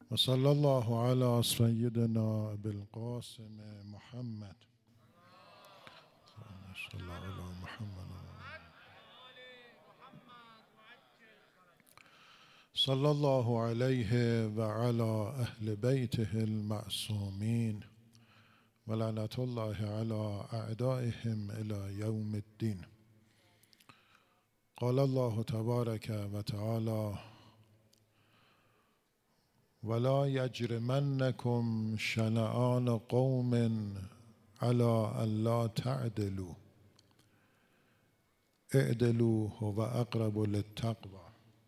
وصلى الله على سيدنا أبي القاسم محمد صلى الله على محمد صلى الله عليه وعلى أهل بيته المعصومين ولعنة الله على أعدائهم إلى يوم الدين. قال الله تبارك وتعالى: ولا يجرمنكم شنآن قوم على ألا تعدلوا اعدلوا هو أقرب للتقوى.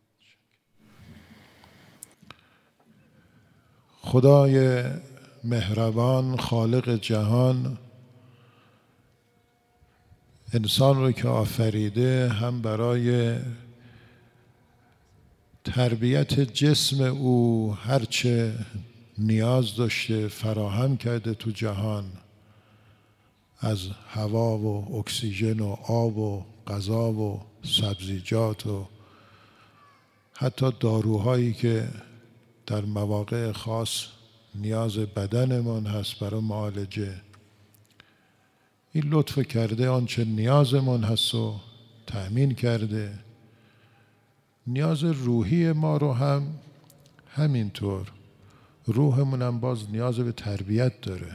خدای مهربان خالق جهان انسان رو که آفریده هم برای تربیت جسم او هرچه نیاز داشته فراهم کرده تو جهان، از هوا و اکسیژن و آب و غذا و سبزیجات و حتی داروهایی که در مواقع خاص نیاز بدنمان هست برای معالجه. این لطف کرده آنچه نیازمان هست و تأمین کرده. نیاز روحی ما رو هم همینطور. روحمون هم باز نیاز به تربیت داره.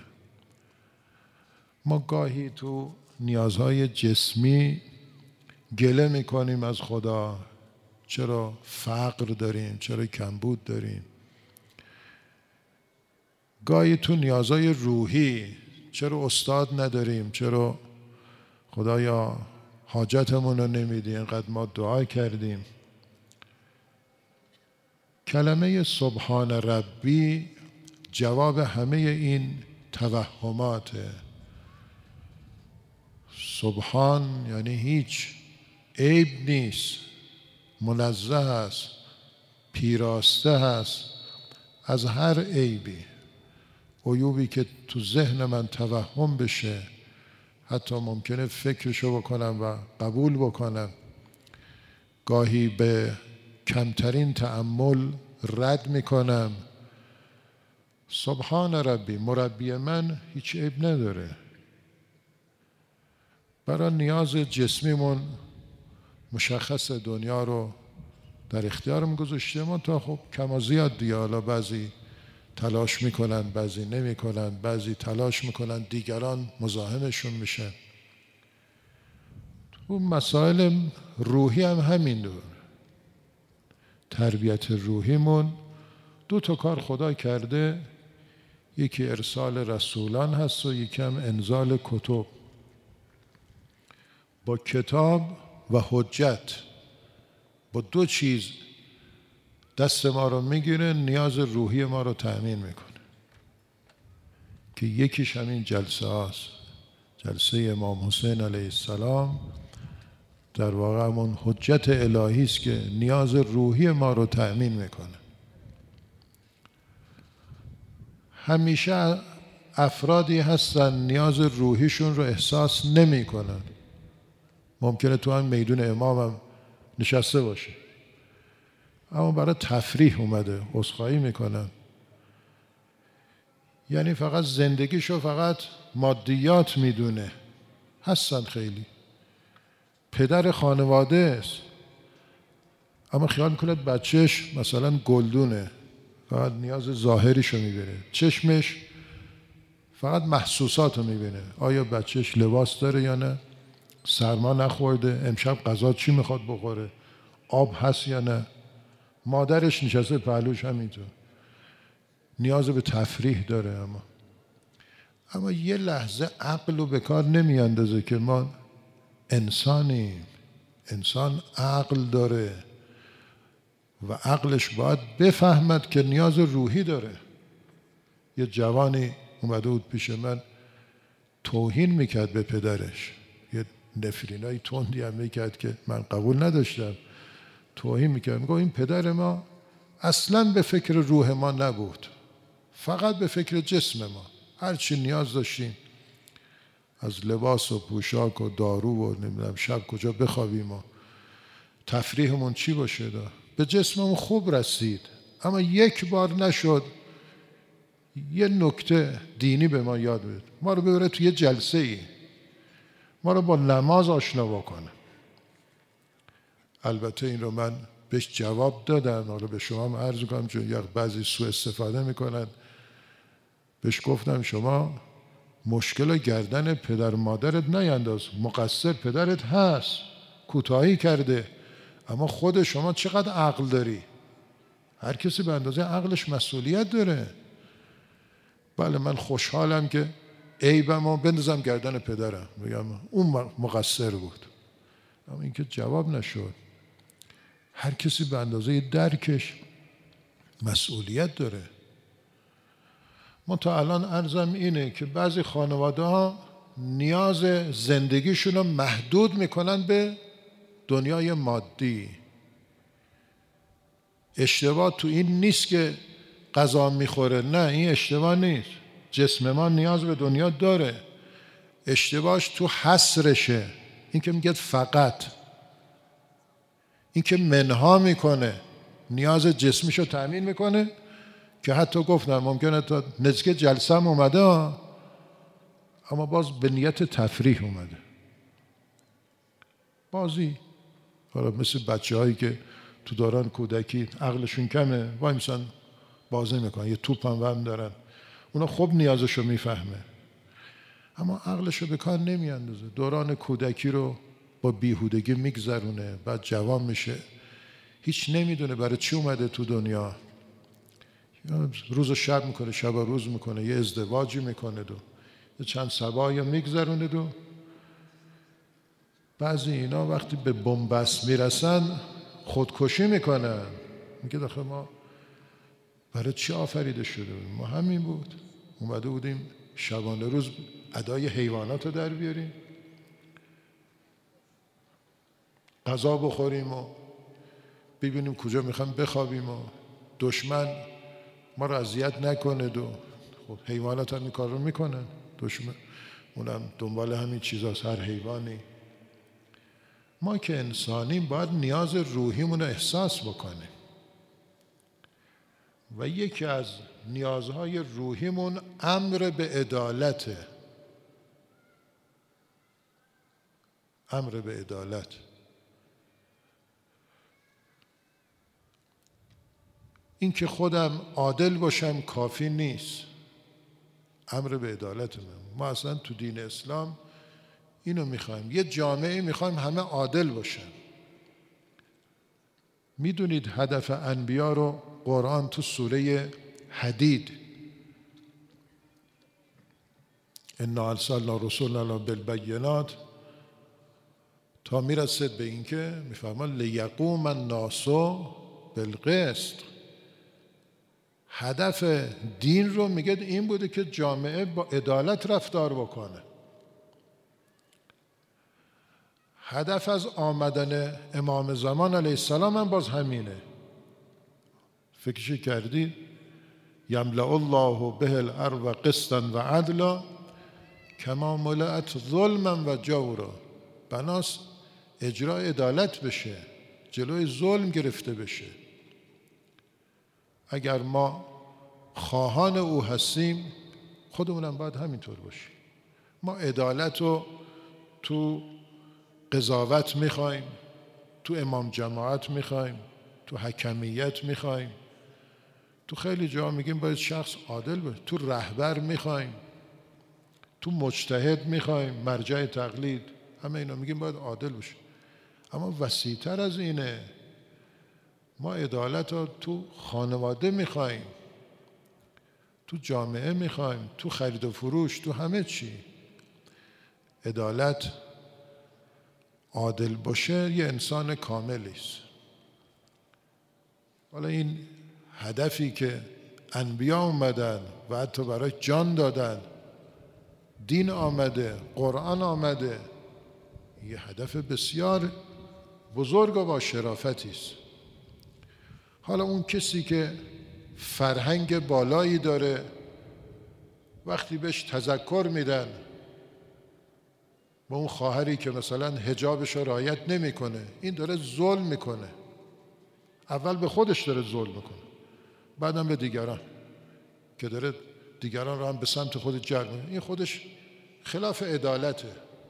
ما گاهی تو نیازهای جسمی گله میکنیم از خدا، چرا فقر داریم، چرا کمبود داریم. گاهی تو نیازهای روحی چرا استاد نداریم، چرا خدایا حاجتمون رو نمیدی، اینقدر ما دعا کردیم. کلمه سبحان ربی جواب همه این توهماته. سبحان یعنی هیچ عیب نیست، منزه است، پیراسته است از هر عیبی. عیوبی که تو ذهن من توهم بشه، حتی ممکنه فکرشو بکنم و قبول بکنم، گاهی به کمترین تأمل رد میکنم. سبحان ربی، مربی من هیچ عیب نداره. برای نیاز جسمیمون مشخص دنیا رو در اختیارم گذاشته. ما تا خب کم و زیاد دیگه، حالا بعضی تلاش میکنن، بعضی نمیکنن، بعضی تلاش میکنن دیگران مزاحمشون میشن. تو مسائل روحی هم همین دور. تربیت روحیمون دو تا کار خدا کرده، یکی ارسال رسولان هست و یکی هم انزال کتب. با کتاب و حجت، با دو چیز دست ما رو میگیره، نیاز روحی ما رو تأمین میکنه، که یکیش همین جلسه هاست. جلسه امام حسین علیه السلام در واقع همون حجت الهی است که نیاز روحی ما رو تأمین میکنه. همیشه افرادی هستن نیاز روحیشون رو احساس نمیکنن. ممکنه تو هم میدون امام هم نشسته باشه، اما برای تفریح اومده، عذرخواهی میکنن. یعنی فقط زندگیشو فقط مادیات میدونه. هستن خیلی پدر خانواده است، اما خیال میکنه بچهش مثلا گلدونه، فقط نیاز ظاهریشو میبینه. چشمش فقط محسوساتو میبینه. آیا بچهش لباس داره یا نه، سرما نخورده، امشب غذا چی میخواد بخوره، آب هست یا نه. مادرش نشسته پهلوش همینطور، نیاز به تفریح داره. اما یه لحظه عقل رو به کار نمیاندازه که ما انسانیم. انسان عقل داره و عقلش باید بفهمد که نیاز روحی داره. یه جوانی اومده بود پیش من، توهین میکرد به پدرش، یه نفرینای تندی هم میکرد که من قبول نداشتم. توهین میکرد، میگه این پدر ما اصلاً به فکر روح ما نبود، فقط به فکر جسم ما. هرچی نیاز داشتیم، از لباس و پوشاک و دارو و نمیدونم شب کجا بخوابیم و تفریحمون چی باشه، به جسممون خوب رسید، اما یک بار نشد یه نکته دینی به ما یاد بده، ما رو ببره توی جلسه ای، ما رو با نماز آشنا بکنه. البته این رو من بهش جواب دادم، حالا به شما هم عرض کنم چون یا بعضی سوء استفاده میکنن. بهش گفتم شما مشکل گردن پدر مادرت نینداز، مقصر پدرت هست، کوتاهی کرده، اما خود شما چقدر عقل داری؟ هر کسی به اندازه عقلش مسئولیت داره. بله من خوشحالم که عیبمو بندازم گردن پدرم، بگم اون مقصر بود، اما اینکه جواب نشد. هر کسی به اندازه درکش مسئولیت داره. من تا الان عرضم اینه که بعضی خانواده ها نیاز زندگیشون رو محدود میکنن به دنیای مادی. اشتباه تو این نیست که غذا میخوره، نه این اشتباه نیست، جسم ما نیاز به دنیا داره. اشتباهش تو حصرشه، این که میگه فقط، این که منها میکنه، نیاز جسمیشو تأمین میکنه که حتی گفتم ممکنه تا نزدیک جلسه هم اومده اما باز به نیت تفریح اومده، بازی. حالا مثل بچه هایی که تو دوران کودکی عقلشون کمه وای میسن بازی میکنن، یه توپ هم دارن، اونا خوب نیازشو میفهمه اما عقلشو به کار نمیاندازه. دوران کودکی رو با بیهودگی میگذرونه، بعد جوان میشه هیچ نمیدونه برای چی اومده تو دنیا، روز و شب میکنه، شب و روز میکنه، یه ازدواجی میکنه یه چند سبایی میگذرونه بعضی اینا وقتی به بنبست میرسن خودکشی میکنن. میگه داخل ما برای چی آفریده شده بود؟ ما همین بود، اومده بودیم شبانه روز ادای حیوانات رو در بیاریم، غذا بخوریم و ببینیم کجا میخوایم بخوابیم و دشمن ما رو اذیت نکنه خب حیوانات هم این کار رو میکنن، دشمن اونم دنبال همین چیزاست، هر حیوانی. ما که انسانیم باید نیاز روحیمون رو احساس بکنیم و یکی از نیازهای روحیمون امر به عدالته. امر به عدالت. این که خودم عادل باشم کافی نیست، امر به عدالت ما اصلا تو دین اسلام اینو میخوایم، یه جامعه میخوایم همه عادل باشن. میدونید هدف انبیا رو قرآن تو سوره حدید انا ارسلنا رسولنا بالبینات تا میرسد به اینکه میفرمان لیقوم الناس بالقسط. هدف دین رو میگه این بوده که جامعه با عدالت رفتار بکنه. هدف از آمدن امام زمان علیه السلام هم باز همینه. فکرش کردید؟ یملأ الله به الارض قسطا و عدلا کما ملأت ظلما و جورا. بناس اجرای عدالت بشه، جلوی ظلم گرفته بشه. اگر ما خواهان او هستیم خودمونم باید همینطور باشیم. ما عدالت رو تو قضاوت میخوایم، تو امام جماعت میخوایم، تو حکمیت میخوایم، تو خیلی جا میگیم باید شخص عادل باشه، تو رهبر میخوایم، تو مجتهد میخوایم، مرجع تقلید، همه اینا میگیم باید عادل باشه. اما وسیع‌تر از اینه، ما عدالت رو تو خانواده میخوایم، تو جامعه میخوایم، تو خرید و فروش، تو همه چی. عدالت عادل باشه یه انسان کاملی است. حالا این هدفی که انبیا اومدن و حتی برای جان دادن، دین آمده، قرآن آمده، یه هدف بسیار بزرگ و با شرافتی است. حالا اون کسی که فرهنگ بالایی داره وقتی بهش تذکر میدن و اون خواهری که مثلا حجابش رو رعایت نمیکنه، این داره ظلم میکنه. اول به خودش داره ظلم میکنه، بعدم به دیگران که داره دیگران رو هم به سمت خود جلب می‌کنه. این خودش خلاف عدالته.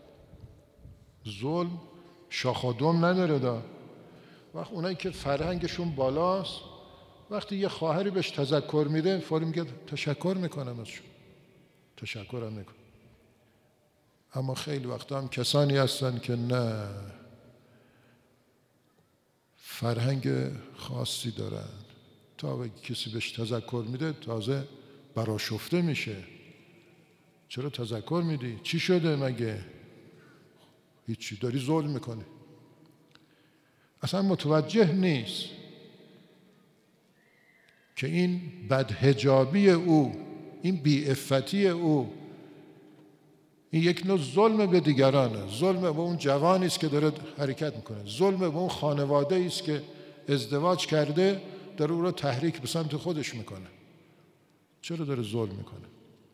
ظلم شاخ و دم نداره. وقت اونایی که فرهنگشون بالاست وقتی یه خواهری بهش تذکر میده فوری میگه تشکر میکنم ازشون، تشکرم میکنم. اما خیلی وقتا هم کسانی هستن که نه، فرهنگ خاصی دارن، تا به کسی بهش تذکر میده تازه برآشفته میشه. چرا تذکر میدی؟ چی شده مگه؟ هیچی، داری ظلم میکنی. اصلا متوجه نیست که این بدحجابی او، این بی‌عفتی او، این یک نوع ظلم به دیگرانه. ظلم به اون جوانی است که داره حرکت میکنه، ظلم به اون خانواده است که ازدواج کرده داره او رو تحریک به سمت خودش میکنه. چرا داره ظلم میکنه؟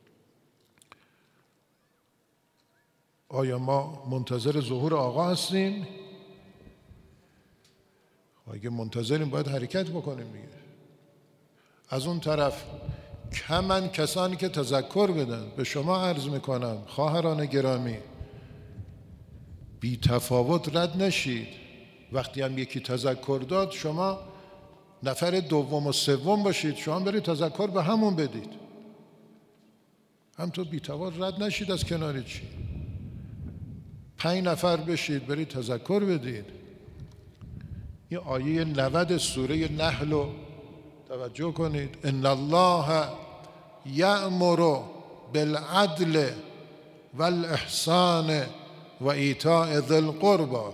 آیا ما منتظر ظهور آقا هستیم؟ اگه منتظریم باید حرکت بکنیم دیگه. از اون طرف کمن کسانی که تذکر بدن. به شما عرض میکنم خواهران گرامی، بی تفاوت رد نشید. وقتی هم یکی تذکر داد شما نفر دوم و سوم باشید، شما برید تذکر به همون بدید. همطور بی تفاوت رد نشید از کنار چی. 5 نفر بشید برید تذکر بدید. این آیه 90 سوره نحل رو توجه کنید. ان الله یأمر بالعدل والاحسان و ایتاء ذی القربی.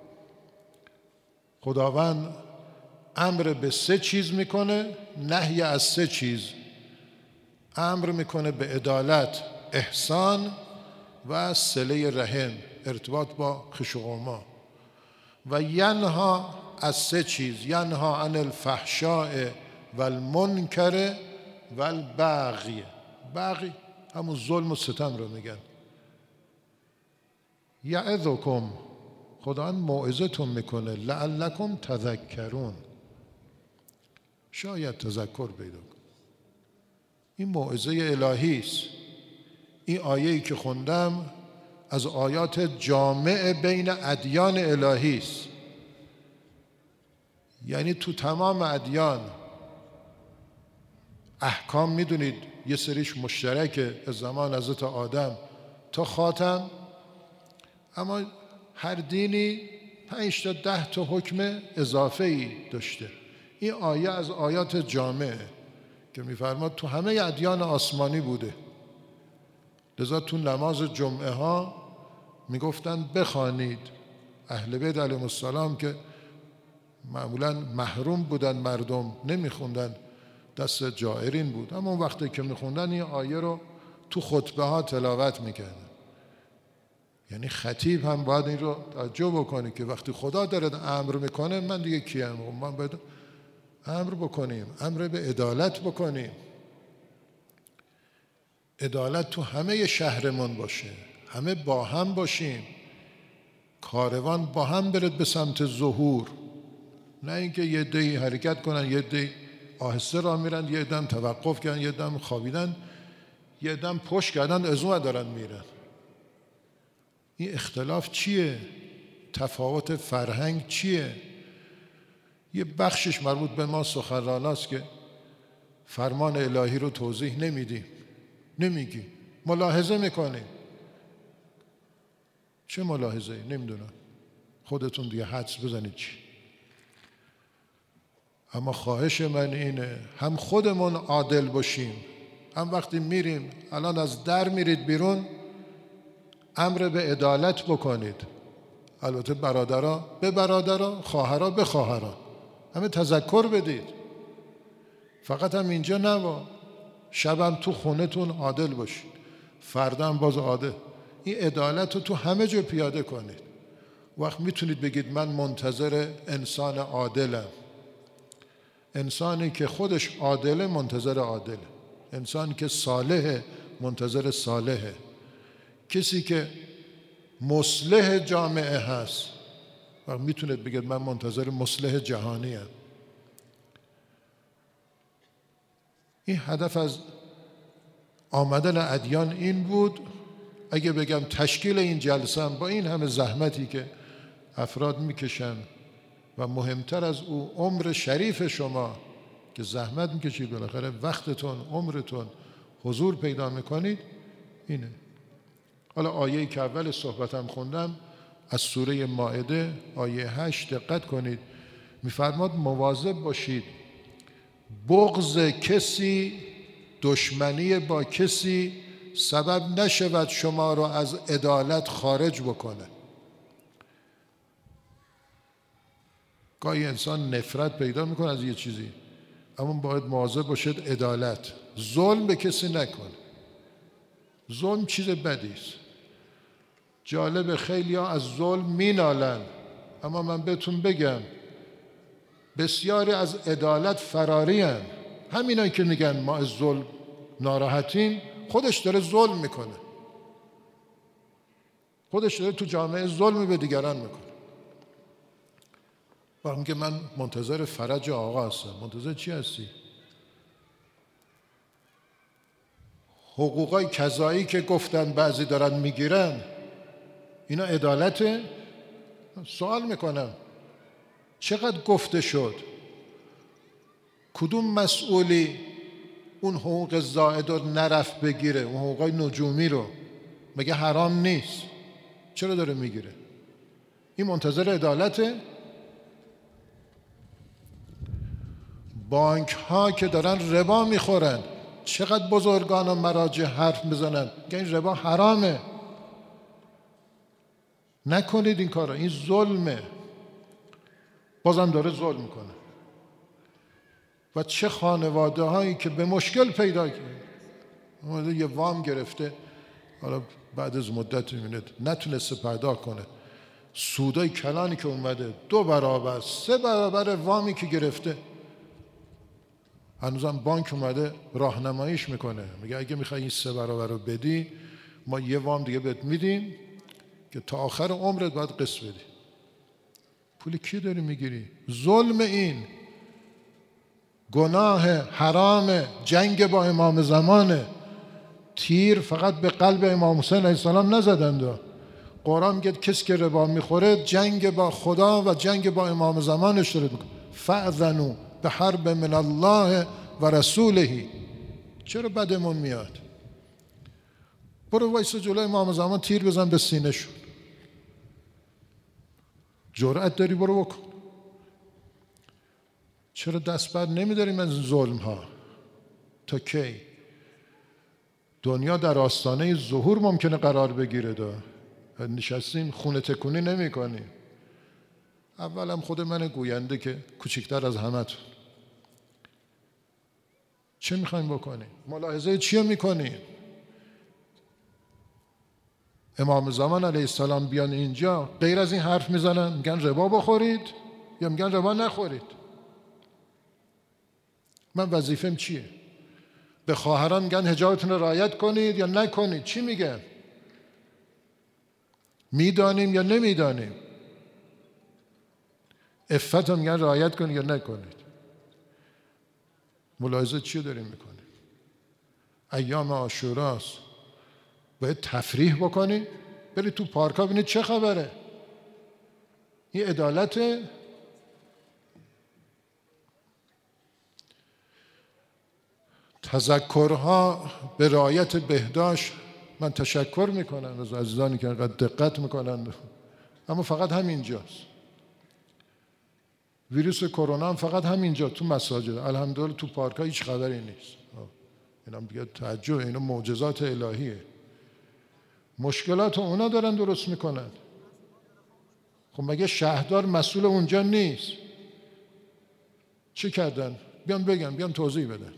خداوند امر به 3 چیز میکنه، نهی از 3 چیز. امر میکنه به عدالت، احسان و صله رحم، ارتباط با خویش و قوما. و ینها از 3 چیز، ینها عن الفحشاء و المنکر و البغی. بغی همون ظلم و ستم رو میگن. یعظکم، خداوند موعظتون میکنه، لعلکم تذکرون، شاید تذکر پیدا کن. این موعظه الهی است. این آیه‌ای که خوندم از آیات جامع بین ادیان الهی است. یعنی تو تمام ادیان احکام میدونید یه سریش مشترکه از زمان حضرت آدم تا خاتم، اما هر دینی 5 تا 10 تا حکم اضافه‌ای داشته. این آیه از آیات جامعه که میفرماد تو همه ادیان آسمانی بوده. لذا تو نماز جمعه ها میگفتن بخوانید. اهل بیت علیهم السلام که معمولا محروم بودن، مردم نمیخوندن، دست جائرین بود، اما اون وقتی که میخوندن این آیه رو تو خطبه ها تلاوت میکردن. یعنی خطیب هم باید این رو توجه بکنه که وقتی خدا داره امر میکنه من دیگه کیم؟ من باید امر بکنیم، امر به عدالت بکنیم. عدالت تو همه شهرمون باشه، همه با هم باشیم، کاروان با هم برد به سمت ظهور، نه اینکه یه عده‌ای حرکت کنن، یه عده‌ای آهسته راه میرن، یه عده‌ام توقف کردن، یه عده‌ام خوابیدن، یه عده‌ام پشت کردن از اون دارن میرن. این اختلاف چیه؟ تفاوت فرهنگ چیه؟ یه بخشش مربوط به ما سخنراناست که فرمان الهی رو توضیح نمیدیم، نمیگی، ملاحظه میکنی. چه ملاحظه ای؟ نمیدونم، خودتون دیگه حدس بزنید چی. اما خواهش من اینه هم خودمون عادل باشیم، هم وقتی میریم، الان از در میرید بیرون، امر به عدالت بکنید. البته برادرها به برادرها، خواهرها به خواهرها، همه تذکر بدید. فقط هم اینجا نبا، شبم تو خونتون عادل باشید، فردا هم باز عادل. این عدالت رو تو همه جا پیاده کنید. وقت میتونید بگید من منتظر انسان عادلم. انسانی که خودش عادله منتظر عادله، انسانی که صالحه منتظر صالحه، کسی که مصلح جامعه هست و میتونه بگید من منتظر مصلح جهانی ام. این هدف از آمدن ادیان این بود. اگه بگم تشکیل این جلسه با این همه زحمتی که افراد میکشن و مهمتر از او عمر شریف شما که زحمت میکشید، بالاخره وقتتون، عمرتون حضور پیدا میکنید، اینه. حالا آیه‌ای که اول صحبتم خوندم از سوره مائده آیه 8 دقت کنید، میفرماد مواظب باشید بغض کسی، دشمنی با کسی سبب نشود شما رو از عدالت خارج بکنه. گاهی انسان نفرت پیدا میکنه از یه چیزی، اما باید مواظب باشید عدالت، ظلم به کسی نکنه. ظلم چیز بدی است. جالب خیلی ها از ظلم مینالن، اما من بهتون بگم بسیاری از عدالت فراری هن. همینایی که میگن ما از ظلم ناراحتیم، خودش داره ظلم میکنه، خودش داره تو جامعه ظلم به دیگران میکنه. و میگه من منتظر فرج آقا هستم. منتظر چی هستی؟ حقوقای کذایی که گفتن بعضی دارن میگیرن، اینا عدالته؟ سوال میکنم چقدر گفته شد؟ کدوم مسئولی اون حقوق زائد رو نرفت بگیره؟ اون حقوقای نجومی رو مگه حرام نیست؟ چرا داره میگیره؟ این منتظر عدالته؟ بانک ها که دارن ربا میخورن، چقدر بزرگان و مراجع حرف میزنن که این ربا حرامه، نکنید این کارا، این ظلمه. بازم داره ظلم میکنه. و چه خانواده هایی که به مشکل پیدا کرده، یه وام گرفته، حالا بعد از مدت میبینید نتونسته پرداخت کنه، سودای کلانی که اومده 2 برابر 3 برابر وامی که گرفته، هنوزم بانک اومده راهنماییش میکنه، میگه اگه میخوای این 3 برابر رو بدی ما یه وام دیگه بهت میدیم که تا آخر عمرت باید قسط بدی. پول کی داری میگیری؟ ظلم. این گناه حرام، جنگ با امام زمانه. تیر فقط به قلب امام حسین علیه السلام نزدند. قرآن میگه کسی که ربا میخوره جنگ با خدا و جنگ با امام زمانش داره میکنه. فأذنوا بحرب من الله و رسوله. چرا بدمون میاد؟ برو وایسا جلوی امام زمان تیر بزن به سینه شون. جرأت داری برو بکن. چرا دست بر نمیداریم از ظلم ها؟ تا کی؟ دنیا در آستانه ظهور ممکنه قرار بگیره. نشستیم خونه تکونی نمی کنیم. اولم خود من گوینده که کوچکتر از همتون. چه میخوایم بکنیم؟ ملاحظه چی میکنیم؟ امام زمان علیه السلام بیان اینجا غیر از این حرف میزنن؟ میگن ربا بخورید یا میگن ربا نخورید؟ من وظیفم چیه؟ به خواهران میگن حجابتون رو رعایت کنید یا نکنید؟ چی میگن؟ میدانیم یا نمیدانیم؟ عفت رو میگن رعایت کنید یا نکنید؟ ملاحظه چی داریم میکنیم؟ ایام عاشوراست، باید تفریح بکنید، برید تو پارکا ببینید چه خبره. این عدالته؟ تذکرها به رعایت بهداشت من تشکر میکنم از عزیزانی که انقدر دقت میکنن، اما فقط همینجاست. ویروس کرونا هم فقط همینجا تو مساجد، الحمدلله تو پارک‌ها هیچ خبری نیست. اینم دیگه تعجب، اینا معجزات الهیه. مشکلات اونا دارن درست میکنن. خب مگه شهردار مسئول اونجا نیست؟ چه کردن؟ بیان بگم، بیان توضیح بدن.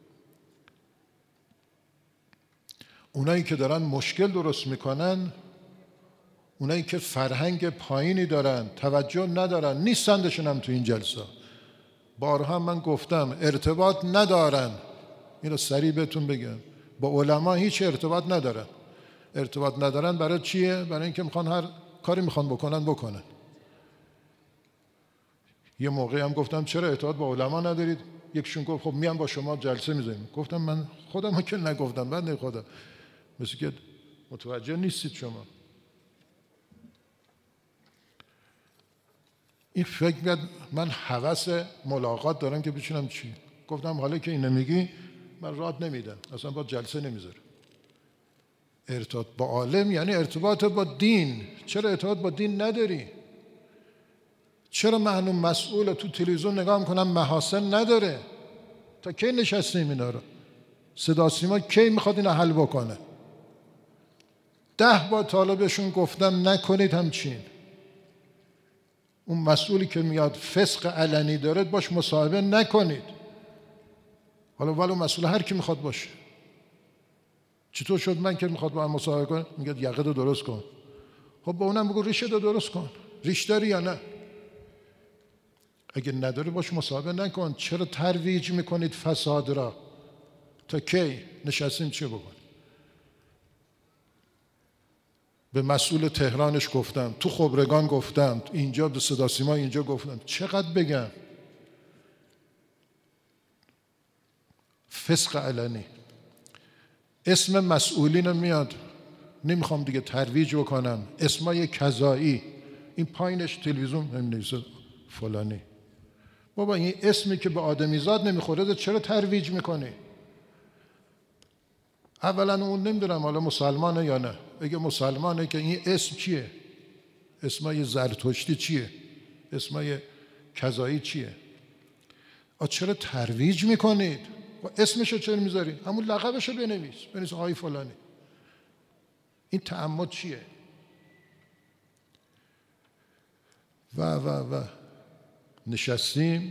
اونایی که دارن مشکل درست میکنن، اونایی که فرهنگ پایینی دارن، توجه ندارن، نیستندشون هم تو این جلسه. بارها من گفتم ارتباط ندارن. اینو سریع بهتون بگم، با علما هیچ ارتباط ندارن. ارتباط ندارن برای چیه؟ برای اینکه میخوان هر کاری میخوان بکنن. یه موقعی هم گفتم چرا ارتباط با علما ندارید؟ یکشون گفت خب میام با شما جلسه میذاریم. گفتم من خودم که نگفتم، بنده خدا، مثل که متوجه نیستید شما. این فکر میاد من هوس ملاقات دارم که بچینم چی. گفتم حالا که اینو میگی من رات نمیدم، اصلا با جلسه نمیذارم. ارتباط با عالم یعنی ارتباط با دین. چرا ارتباط با دین نداری؟ چرا من مسئول تو تلویزیون نگاه میکنم محاسن نداره؟ تا کی نشستیم اینا رو؟ صدا سیما کی میخواد اینو حل بکنه؟ 10 بار طالبشون گفتم نکنید همچین. اون مسئولی که میاد فسق علنی داره باش مصاحبه نکنید. حالا ولو مسئول هر کی میخواد باشه. چطور شد من که میخواد با من مصاحبه کنه میگه یقه رو درست کن؟ خب با اونم بگو ریشه رو درست کن. ریش داری یا نه؟ اگه نداری باش مصاحبه نکن. چرا ترویج میکنید فساد را؟ تا کی نشستیم چه بکن؟ به مسئول تهرانش گفتم، تو خبرگان گفتم، اینجا به صدا سیما اینجا گفتم. چقدر بگم؟ فسق علنی. اسم مسئولین میاد، نمیخوام دیگه ترویج بکنم، اسمای کذایی، این پایینش تلویزیون نمی‌نویسه فلانی. بابا این اسمی که به آدمیزاد نمیخوره چرا ترویج میکنی؟ اولا اون نمیدونم حالا مسلمانه یا نه. اگه مسلمانه که این اسم چیه؟ اسمای زرتشتی چیه؟ اسمای کذایی چیه؟ چرا ترویج میکنید؟ اسمشو چرا میذاری؟ همون لقبشو بنویس آقای فلانی. این تعمد چیه؟ و نشستیم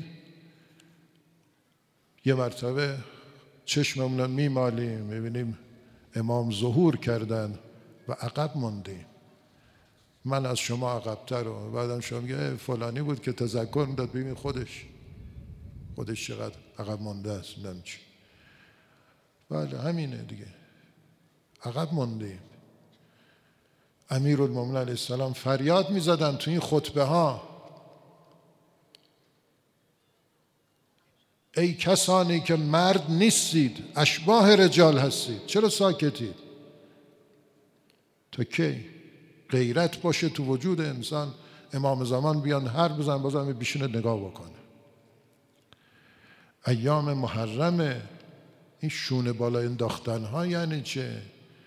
یه مرتبه چشممون میمالیم میبینیم امام ظهور کردن و عقب موندیم. من از شما عقب‌تر و بعدم شما میگه فلانی بود که تذکر میداد. ببین خودش چقدر عقب مونده است. نمیدونم چی. بله همینه دیگه، عقب موندیم. امیرالمومنین علیه السلام فریاد میزدن تو این خطبه ها ای کسانی که مرد نیستید، اشباح رجال هستید، چرا ساکتید؟ تا کی؟ غیرت باشه تو وجود انسان. امام زمان بیان حرف بزن بازم بیشونه نگاه بکنه. ایام محرمه. این شونه بالا انداختن ها یعنی چه؟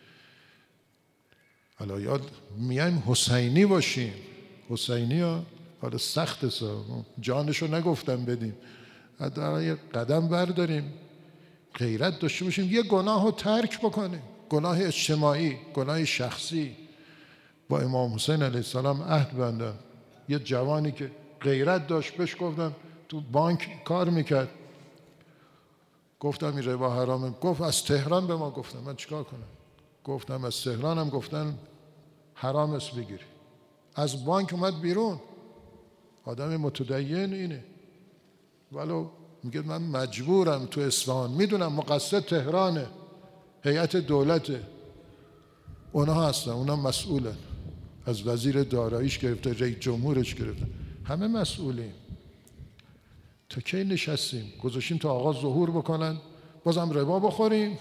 حالا یاد میایم حسینی باشیم. حسینی ها حالا سخت سا جانشو نگفتم بدیم، حداقل یه قدم برداریم، غیرت داشته باشیم، یه گناه رو ترک بکنیم. گناه اجتماعی، گناه شخصی. با امام حسین علیه السلام عهد بندم. یه جوانی که غیرت داشت بهش گفتم تو بانک کار میکرد، گفتم این ربا حرامه. گفت از تهران به ما گفتم. من چیکار کنم؟ گفتم از تهران هم گفتن حرام است بگیری. از بانک اومد بیرون. آدم متدین اینه، ولو میگه من مجبورم تو اصفهان، میدونم مقصد تهرانه، هیئت دولته، اونا هستن، اونا مسئولن، از وزیر داراییش گرفته رئیس جمهورش گرفته، همه مسئولیم. تا کی نشستیم گذاشتیم تا آقا ظهور بکنن بازم ربا بخوریم؟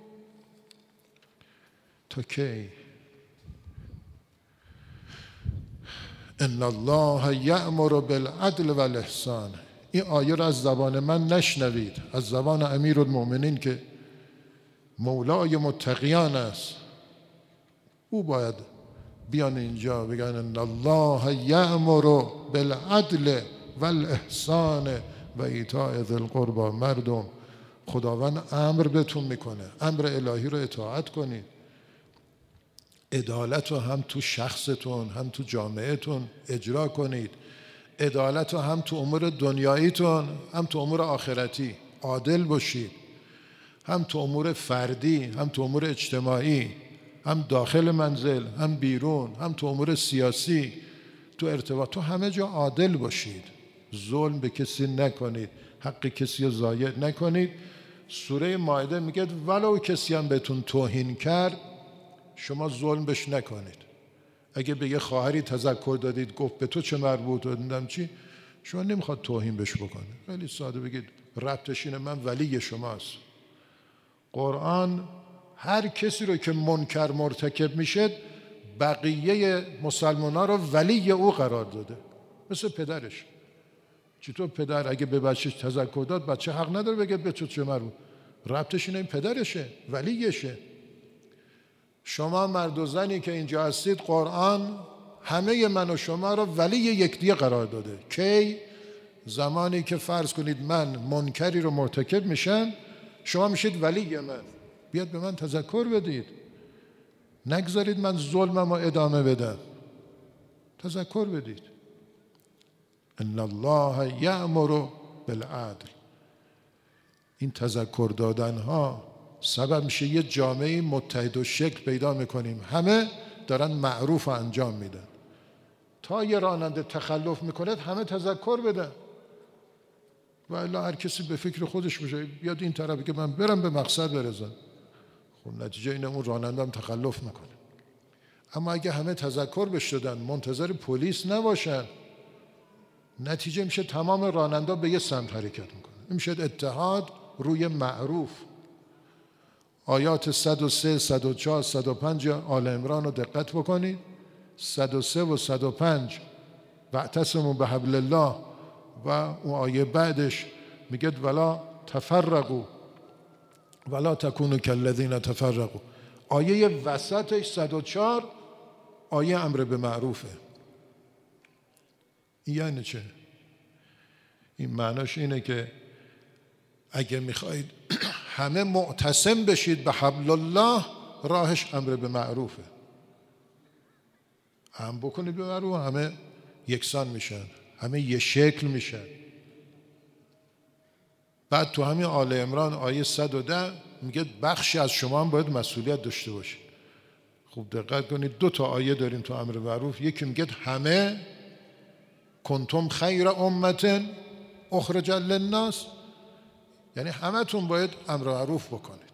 تا کی؟ ان الله یأمر بالعدل والاحسان. این آیه را از زبان من نشنوید، از زبان امیرالمومنین که مولای متقیان است. او باید بیان اینجا بگن ان الله یأمر بالعدل والاحسان و ایتاء ذی القربى. مردم خداوند امر بهتون میکنه، امر الهی رو اطاعت کنید. عدالت رو هم تو شخصتون هم تو جامعهتون اجرا کنید. عدالت رو هم تو امور دنیاییتون هم تو امور آخرتی عادل باشید. هم تو امور فردی هم تو امور اجتماعی، هم داخل منزل هم بیرون، هم تو امور سیاسی، تو ارتباط، تو همه جا عادل باشید. ظلم به کسی نکنید، حق کسی رو ضایع نکنید. سوره مائده میگه ولو کسی هم بهتون توهین کرد شما ظلم بهش نکنید. اگه به یه خواهری تذکر دادید گفت به تو چه مربوط و دیدم چی، شما نمیخواد توهین بهش بکنه، خیلی ساده بگید ربطش اینه من ولی شماست. قرآن هر کسی رو که منکر مرتکب میشه بقیه مسلمان‌ها رو ولی او قرار داده، مثل پدرش. چطور پدر اگه به بچهش تذکر داد بچه حق نداره بگه به تو چه مربوط؟ ربطش اینه این پدرشه، ولیشه. شما مرد و زنی که اینجا هستید قرآن همه من و شما رو ولی یکدیگه قرار داده. کی؟ زمانی که فرض کنید من منکری رو مرتکب میشم، شما میشید ولی من، بیاد به من تذکر بدید، نگذارید من ظلمم رو ادامه بدم، تذکر بدید. ان الله یأمر بالعدل. این تذکر دادن ها سبب میشه یه جامعه متحد و شکل پیدا میکنیم، همه دارن معروف انجام میدن. تا یه راننده تخلف میکنه همه تذکر بدن، و الا هر کسی به فکر خودش باشه، بیاد این طرف که من برم به مقصد برسم، خب نتیجه اینه اون راننده هم تخلف میکنه. اما اگه همه تذکر بهش دادن، منتظر پلیس نباشن، نتیجه میشه تمام راننده به یه سمت حرکت میکنه. این میشه اتحاد روی معروف. آیات 103 104 105 آل عمران رو دقت بکنید. 103 و 105 واعتصموا بحبل الله، و اون آیه بعدش میگه ولا تفرقوا ولا تکونوا کالذین تفرقوا. آیه وسطش 104 آیه امر به معروفه. این یعنی چه؟ این معناش اینه که اگه میخواید همه معتصم بشید به حبل الله، راهش امر به معروفه. هم بکنید به معروف، همه یکسان میشن، همه یه شکل میشن. بعد تو همین آل عمران آیه 110 میگه بخشی از شما هم باید مسئولیت داشته باشید. خوب دقت کنید، 2 تا آیه داریم تو امر معروف. یکی میگه همه کنتم خیر امت اخرج للناس، یعنی همتون باید امر معروف بکنید.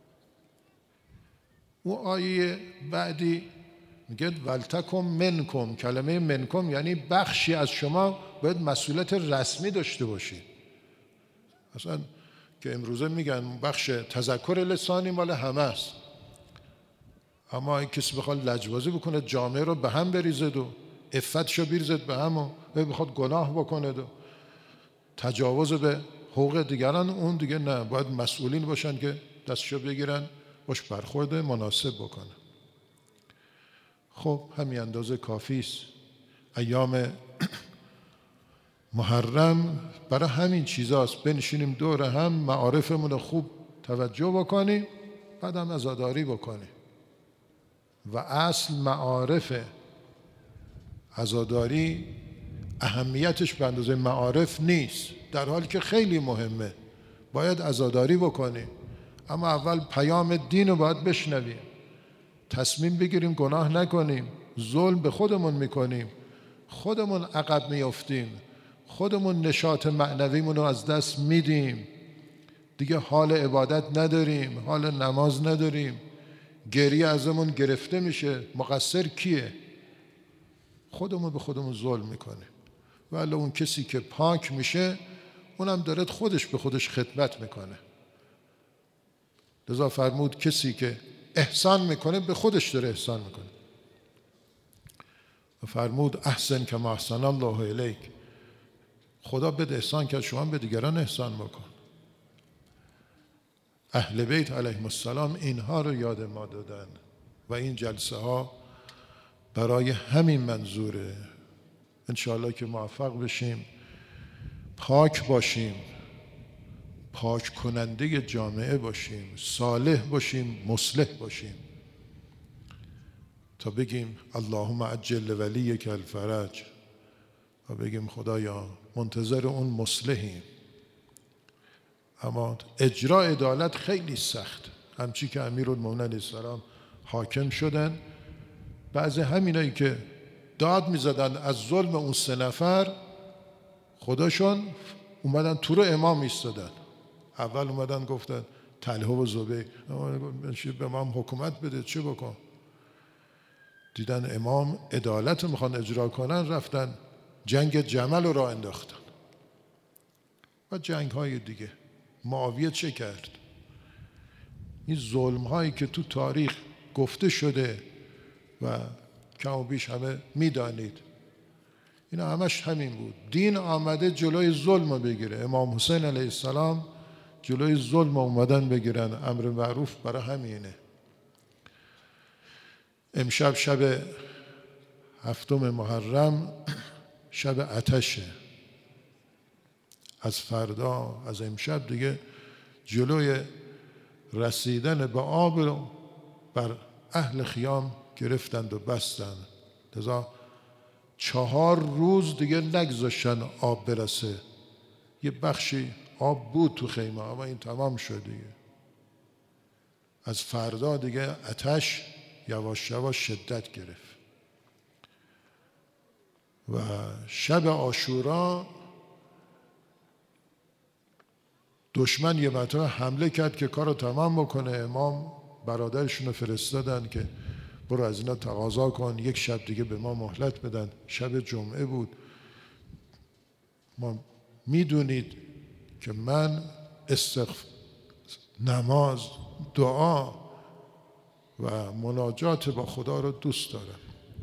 اون آیه بعدی میگه ولتکم منکم، کلمه منکم یعنی بخشی از شما باید مسئولیت رسمی داشته باشید. اصلا که امروزه میگن بخش تذکر لسانی مال همه است، اما این کسی بخواد لجبازی بکنه جامعه رو به هم بریزد و عفتشو بریزد به هم و بخواد گناه بکنه و تجاوز به حقوق دیگران، اون دیگه نه، باید مسئولین باشن که دستشو بگیرن باش برخورد مناسب بکنه. خب همین اندازه کافی است. ایام محرم برای همین چیزاست، بنشینیم دور هم معارفمون رو خوب توجه بکنیم، بعد هم عزاداری بکنیم. و اصل معارفه. عزاداری اهمیتش به اندازه معارف نیست، در حالی که خیلی مهمه، باید عزاداری بکنیم. اما اول پیام دین رو باید بشنویم، تصمیم بگیریم گناه نکنیم. ظلم به خودمون میکنیم، خودمون عقب میافتیم، خودمون نشاط معنویمون رو از دست میدیم، دیگه حال عبادت نداریم، حال نماز نداریم، گریه ازمون گرفته میشه. مقصر کیه؟ خودمون به خودمون ظلم میکنیم. ولی اون کسی که پاک میشه اونم داره خودش به خودش خدمت میکنه. لذا فرمود کسی که احسان میکنه به خودش داره احسان میکنه. و فرمود احسن کما احسن الله الیک، خدا بده احسان کرد، شما به دیگران احسان بکن. اهل بیت علیهم السلام اینها رو یاد ما دادن و این جلسه ها برای همین منظوره. انشاءالله که موفق بشیم، پاک باشیم، پاک کننده جامعه باشیم، صالح باشیم، مصلح باشیم، تا بگیم اللهم عجل ولیک الفرج، و بگیم خدایا منتظر اون مصلحیم. اما اجرا عدالت خیلی سخت. همچی که امیرالمومنین علیه السلام حاکم شدن، بعضی همینایی که داد میزدن از ظلم اون 3 نفر، خودشون اومدن تو رو امام ایستادن. اول اومدن گفتن طلحه و زبیر به امام حکومت بده، چه بکن؟ دیدن امام عدالت رو میخوان اجرا کنن، رفتن جنگ جمل رو راه انداختن. و جنگ های دیگه. معاویه چه کرد؟ این ظلم هایی که تو تاریخ گفته شده و کم و بیش همه میدانید، اینا همش همین بود. دین آمده جلوی ظلم رو بگیره. امام حسین علیه السلام جلوی ظلم اومدن بگیرن، امر معروف برای همینه. امشب شب 7 محرم شب آتشه. از فردا، از امشب دیگه جلوی رسیدن به آب رو بر اهل خیام گرفتند و بستند. لذا 4 روز دیگه نگذاشتن آب برسه. یه بخشی آب بود تو خیمه اما این تمام شد دیگه. از فردا دیگه آتش یواش یواش شدت گرفت. و شب عاشورا دشمن یه مرتبه حمله کرد که کارو تمام بکنه. امام برادرشون رو فرستادن که برو از اینا تقاضا کن 1 شب دیگه به ما مهلت بدن. شب جمعه بود. ما میدونید که من نماز، دعا و مناجات با خدا رو دوست دارم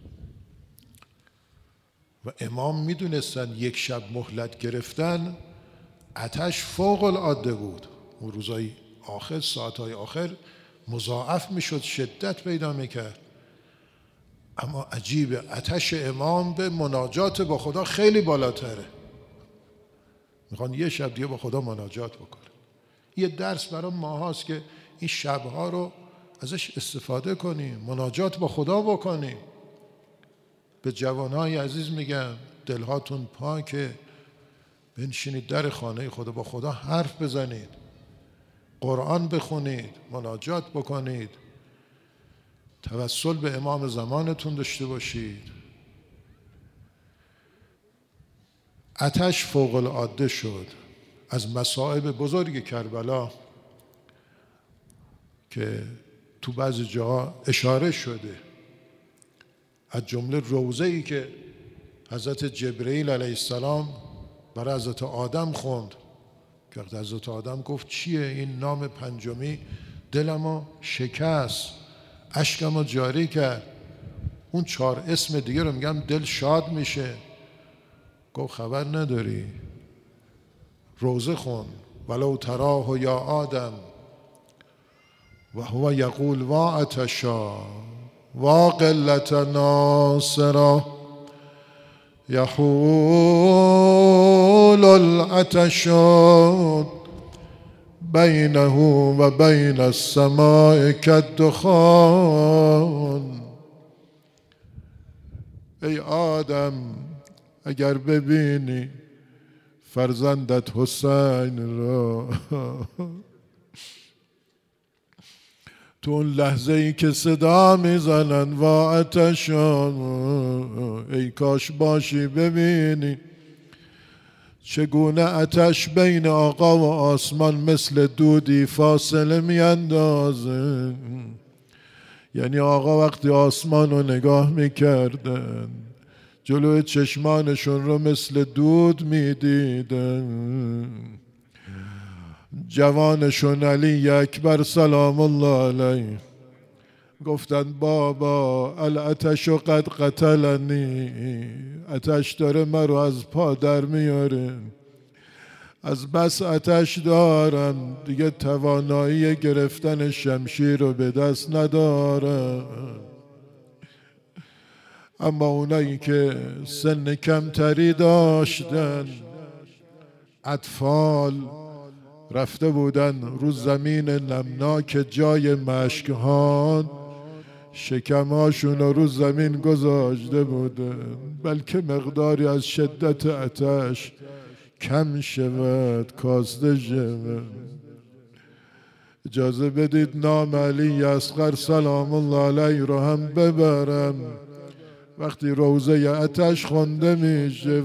و امام میدونستن 1 شب مهلت گرفتن آتش فوق العاده بود. اون روزای آخر، ساعتهای آخر مضاعف میشد، شدت پیدا میکرد. اما عجیبه، آتش امام به مناجات با خدا خیلی بالاتره. میخوان 1 شب دیگه با خدا مناجات بکنه. یه درس برای ما هاست که این شبها رو ازش استفاده کنیم، مناجات با خدا بکنیم. به جوانهای عزیز میگم دلهاتون پاکه، بنشینید در خانه خدا با خدا حرف بزنید، قرآن بخونید، مناجات بکنید، توسل به امام زمانتون داشته باشید. آتش فوق العاده شد. از مصائب بزرگ کربلا که تو بعضی جاها اشاره شده، از جمله روضه‌ای که حضرت جبرئیل علیه السلام برای حضرت آدم خوند که حضرت آدم گفت چیه این نام 5می؟ دلمو شکست، اشکمو جاری کرد. اون 4 اسم دیگه رو میگم دل شاد میشه. گفت خبر نداری، روضه خون. ولو تراه یا آدم و هو یقول وا عطشا وا قلت ناصرا یحول العطش بینه و بین السماء کالدخان. ای آدم اگر ببینی فرزندت حسین را تو اون لحظه ای که صدا میزنن وا عطشان، ای کاش باشی ببینی چگونه آتش بین آقا و آسمان مثل دودی فاصله میاندازه. یعنی آقا وقتی آسمان رو نگاه میکردن جلوی چشمانشون رو مثل دود میدیدن. جوانشون علی اکبر سلام الله علیه گفتن بابا العطش قد قتلنی، آتش داره مرو از پا در میاره، از بس آتش دارم دیگه توانایی گرفتن شمشیر رو به دست ندارم. اما اونایی که سن کمتری داشتن، اطفال، رفته بودن رو زمین نمناک جای مشکهان، شکماشون رو زمین گذاشته بودن بلکه مقداری از شدت آتش کم شود، کاسته شود. اجازه بدید نام علی اصغر سلام الله علیه رو هم ببرم. وقتی روضه آتش خونده میشه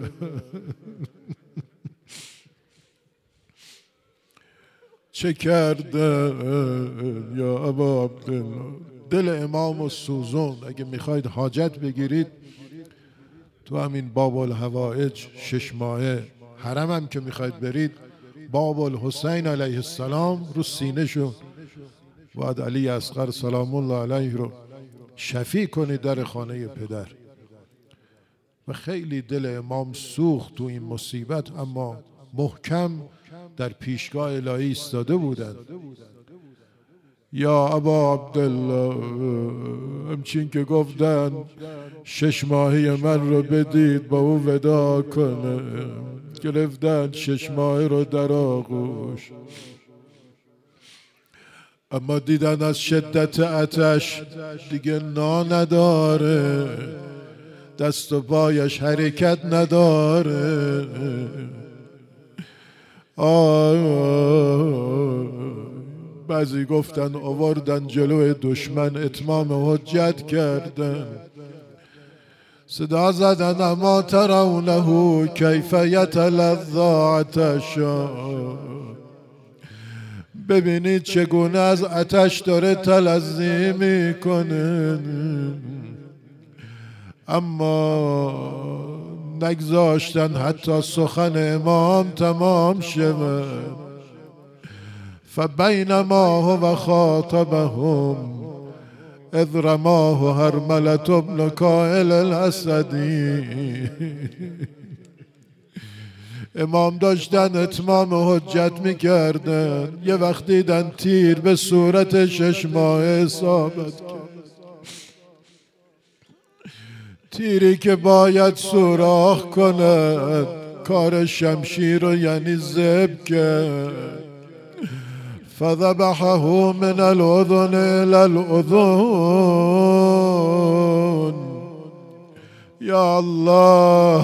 چه کرده یا ابا عبدالله؟ دل امام و سوزون. اگه میخواید حاجت بگیرید تو همین باب الحوائج 6 ماهه حرم هم که میخواید برید باب الحسین علیه السلام رو سینه شو باید علی اصغر سلام الله علیه رو شفیع کنید در خانه پدر. و خیلی دل امام سوخت تو این مصیبت، اما محکم در پیشگاه الهی ایستاده بودند. یا ابا عبدالله، همچین که گفتن 6 ماهه من رو بدید با او ودا کنه، گرفتن 6 ماهه رو در آغوش، اما دیدن از شدت آتش دیگه نا نداره، دست و پایش حرکت نداره. بعضی گفتن آوردن جلوی دشمن اتمام حجت کردن، صدا زدن اما ترونه کیف یتلظی عطشا، ببینید چگونه از آتش داره تلظی میکنه. اما نگذاشتن حتی سخن امام تمام شود. فبینما هو خاطبهم اذ رماه هرملة ابن کائل الاسدی، امام داشتن اتمام حجت میکردن، یه وقت دیدن تیر به صورت 6 ماهه اصابت کرد، تیری که باید سوراخ کند کار شمشیر رو یعنی ذبح کرد. فذبحه من الاذن الى الاذن. یا الله،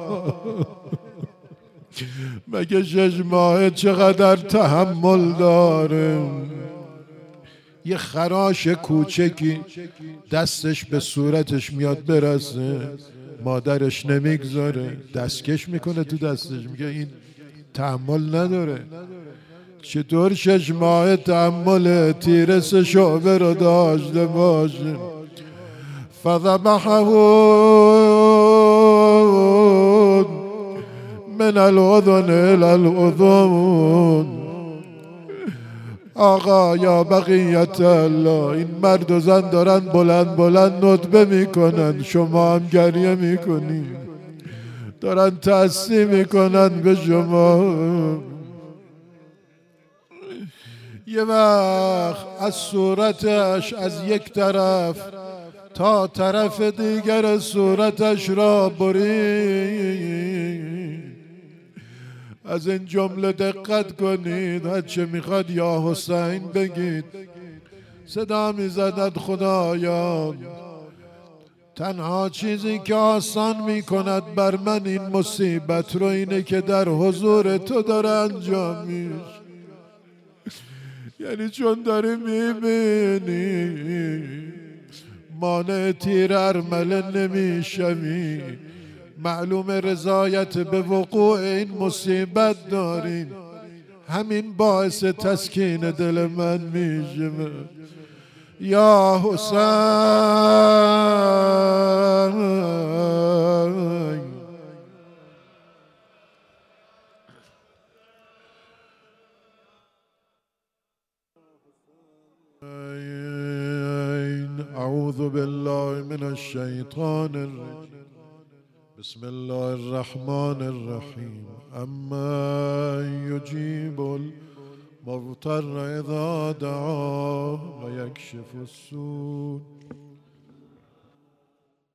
مگه 6 ماه چقدر تحمل داره؟ یه خراش کوچکی دستش به صورتش میاد برسه، مادرش نمیگذاره، دستکش میکنه تو دستش، میگه این تحمل نداره. چطور 6 ماه تحمل تیر 3 شعبه رو داشته باشه؟ فذبحه من الاذن الى الاذن. آقا یا بقیت الله، این مرد و زن دارن بلند بلند ندبه میکنن، شما هم گریه میکنی، دارن تأسی میکنن به شما. یه وقت از صورتش از یک طرف تا طرف دیگر صورتش را برید. از این جمله دقت کنید، هرچه میخواد یا حسین بگید. صدا میزدد خدایا، تنها چیزی که آسان میکند بر من این مصیبت رو اینه که در حضور تو داره انجام میشه. یعنی چون داری میبینی مانع تیر ارمله نمیشوی، معلوم رضایت به وقوع این مصیبت دارین، همین باعث تسکین دل من میشه. یا حسین، اعوذ بالله من الشیطان الرجیم، بسم الله الرحمن الرحیم. اما یجیب المضطر اذا دعاه و یکشف السوء